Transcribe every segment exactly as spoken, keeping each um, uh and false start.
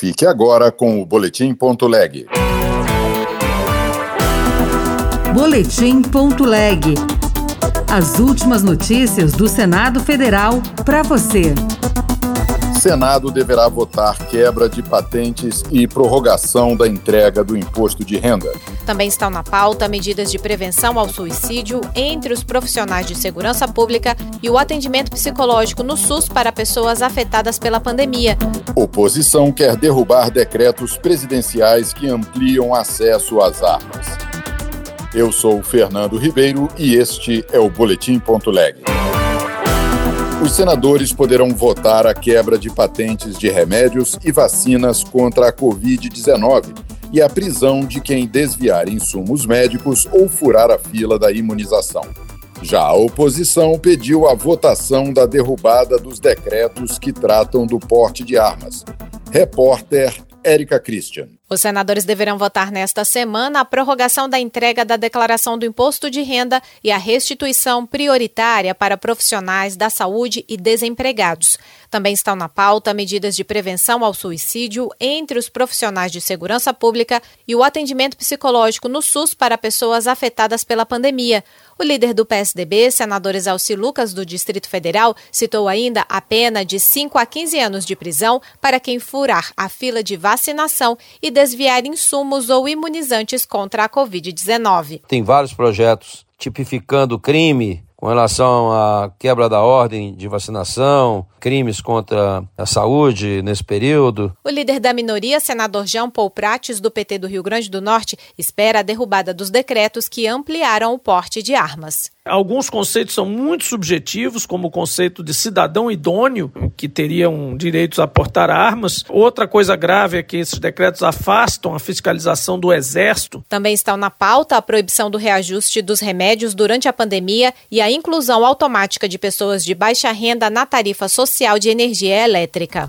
Fique agora com o Boletim.leg. Boletim.leg. As últimas notícias do Senado Federal para você. Senado deverá votar quebra de patentes e prorrogação da entrega do imposto de renda. Também estão na pauta medidas de prevenção ao suicídio entre os profissionais de segurança pública e o atendimento psicológico no SUS para pessoas afetadas pela pandemia. Oposição quer derrubar decretos presidenciais que ampliam acesso às armas. Eu sou Fernando Ribeiro e este é o Boletim.leg. Os senadores poderão votar a quebra de patentes de remédios e vacinas contra a covid dezenove e a prisão de quem desviar insumos médicos ou furar a fila da imunização. Já a oposição pediu a votação da derrubada dos decretos que tratam do porte de armas. Repórter Érica Christian. Os senadores deverão votar nesta semana a prorrogação da entrega da declaração do imposto de renda e a restituição prioritária para profissionais da saúde e desempregados. Também estão na pauta medidas de prevenção ao suicídio entre os profissionais de segurança pública e o atendimento psicológico no SUS para pessoas afetadas pela pandemia. O líder do P S D B, senador Exalci Lucas, do Distrito Federal, citou ainda a pena de cinco a quinze anos de prisão para quem furar a fila de vacinação e desviar insumos ou imunizantes contra a covid dezenove. Tem vários projetos tipificando crime com relação à quebra da ordem de vacinação, crimes contra a saúde nesse período. O líder da minoria, senador Jean Paul Prates, do P T do Rio Grande do Norte, espera a derrubada dos decretos que ampliaram o porte de armas. Alguns conceitos são muito subjetivos, como o conceito de cidadão idôneo, que teriam direitos a portar armas. Outra coisa grave é que esses decretos afastam a fiscalização do Exército. Também estão na pauta a proibição do reajuste dos remédios durante a pandemia e a inclusão automática de pessoas de baixa renda na tarifa social de energia elétrica.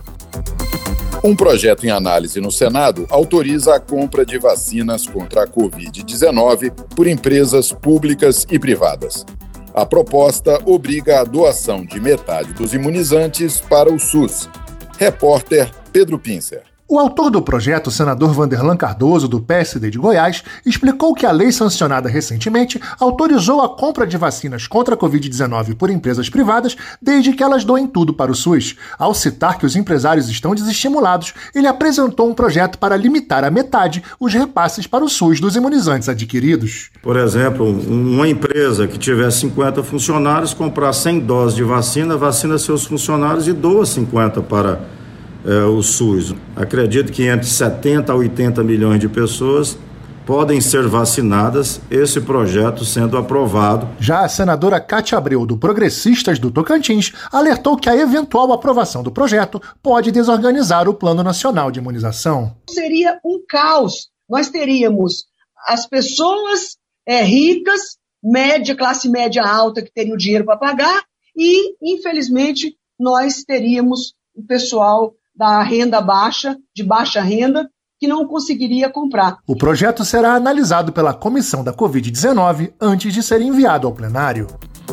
Um projeto em análise no Senado autoriza a compra de vacinas contra a covid dezenove por empresas públicas e privadas. A proposta obriga a doação de metade dos imunizantes para o SUS. Repórter Pedro Pincer. O autor do projeto, o senador Vanderlan Cardoso, do P S D de Goiás, explicou que a lei sancionada recentemente autorizou a compra de vacinas contra a covid dezenove por empresas privadas, desde que elas doem tudo para o SUS. Ao citar que os empresários estão desestimulados, ele apresentou um projeto para limitar a metade os repasses para o SUS dos imunizantes adquiridos. Por exemplo, uma empresa que tiver cinquenta funcionários, comprar cem doses de vacina, vacina seus funcionários e doa cinquenta para É, o SUS. Acredito que entre setenta a oitenta milhões de pessoas podem ser vacinadas, esse projeto sendo aprovado. Já a senadora Cátia Abreu, do Progressistas do Tocantins, alertou que a eventual aprovação do projeto pode desorganizar o Plano Nacional de Imunização. Seria um caos. Nós teríamos as pessoas é, ricas, média, classe média alta, que teriam dinheiro para pagar, e, infelizmente, nós teríamos o pessoal da renda baixa, de baixa renda, que não conseguiria comprar. O projeto será analisado pela Comissão da covid dezenove antes de ser enviado ao plenário.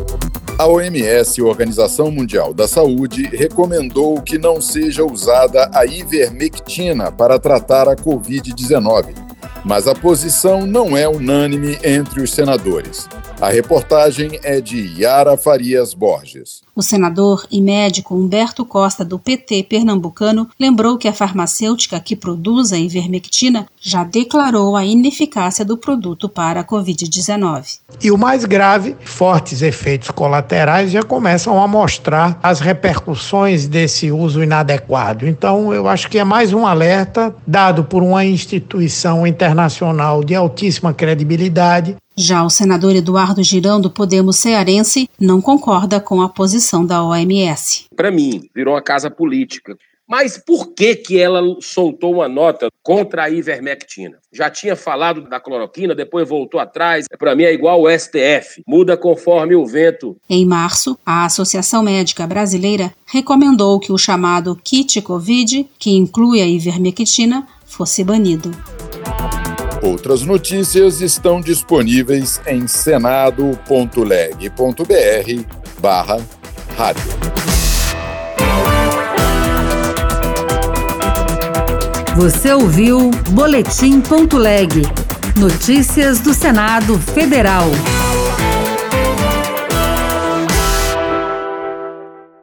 A O M S, Organização Mundial da Saúde, recomendou que não seja usada a ivermectina para tratar a covid dezenove, mas a posição não é unânime entre os senadores. A reportagem é de Yara Farias Borges. O senador e médico Humberto Costa, do P T pernambucano, lembrou que a farmacêutica que produz a ivermectina já declarou a ineficácia do produto para a covid dezenove. E o mais grave, fortes efeitos colaterais já começam a mostrar as repercussões desse uso inadequado. Então, eu acho que é mais um alerta dado por uma instituição internacional de altíssima credibilidade. Já o senador Eduardo Girão, do Podemos Cearense, não concorda com a posição da O M S. Para mim, virou uma casa política. Mas por que que ela soltou uma nota contra a ivermectina? Já tinha falado da cloroquina, depois voltou atrás. Para mim é igual o S T F, muda conforme o vento. Em março, a Associação Médica Brasileira recomendou que o chamado kit Covid, que inclui a ivermectina, fosse banido. Outras notícias estão disponíveis em senado.leg.br barra rádio. Você ouviu Boletim.leg. Notícias do Senado Federal.